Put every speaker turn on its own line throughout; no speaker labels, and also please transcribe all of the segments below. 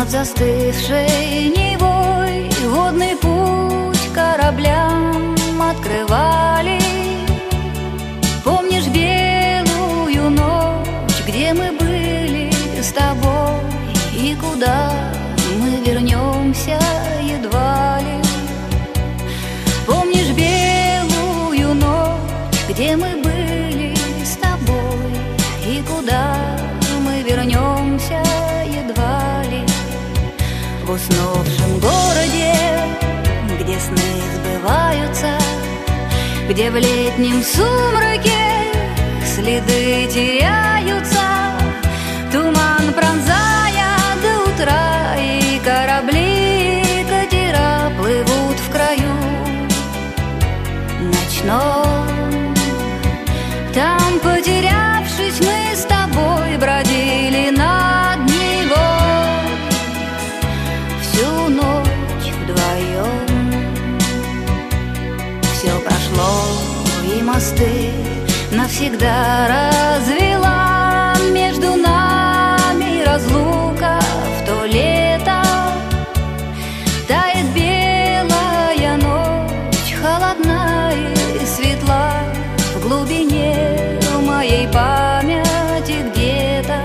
над застывшей Невой водный путь кораблям открывали. Помнишь белую ночь, где мы были с тобой, и куда мы вернемся едва ли? Помнишь белую ночь, где мы были с тобой, и куда мы вернемся едва ли? В уснувшем городе, где сны сбываются, где в летнем сумраке следы теряются, туман пронзая до утра, и корабли, катера плывут в краю ночном. Там, потерявшись, мы с тобой бродили над Невой всю ночь вдвоем. Все прошло, и мосты навсегда развела между нами разлука в то лето. Тает белая ночь, холодна и светла в глубине моей памяти где-то.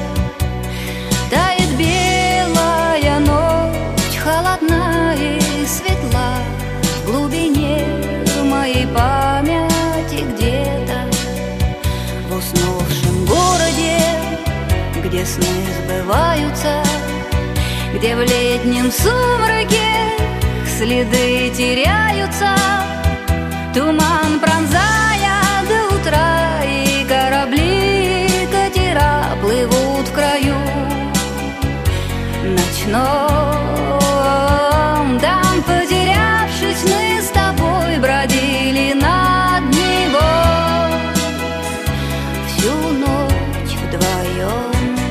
Тает белая ночь, холодна и светла в глубине моей памяти где-то. В уснувшем городе, где сны сбываются, где в летнем сумраке следы теряются, туман пронзая до утра, и корабли, катера плывут в краю ночном. Там, потерявшись, мы с тобой бродили над Невой всю ночь вдвоем.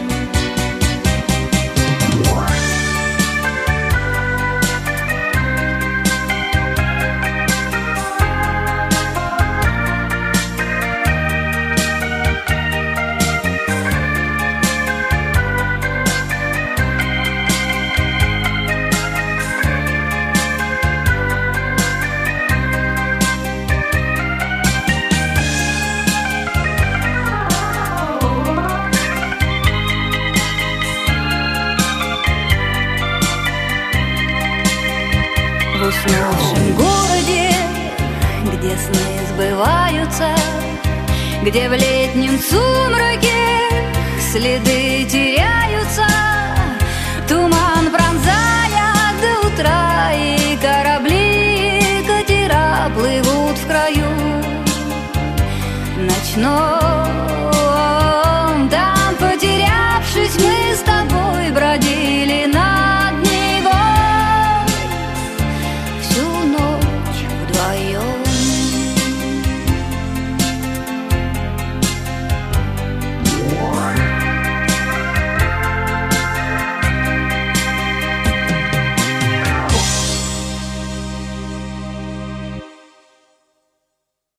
В уснувшем городе, где сны сбываются, где в летнем сумраке следы теряются,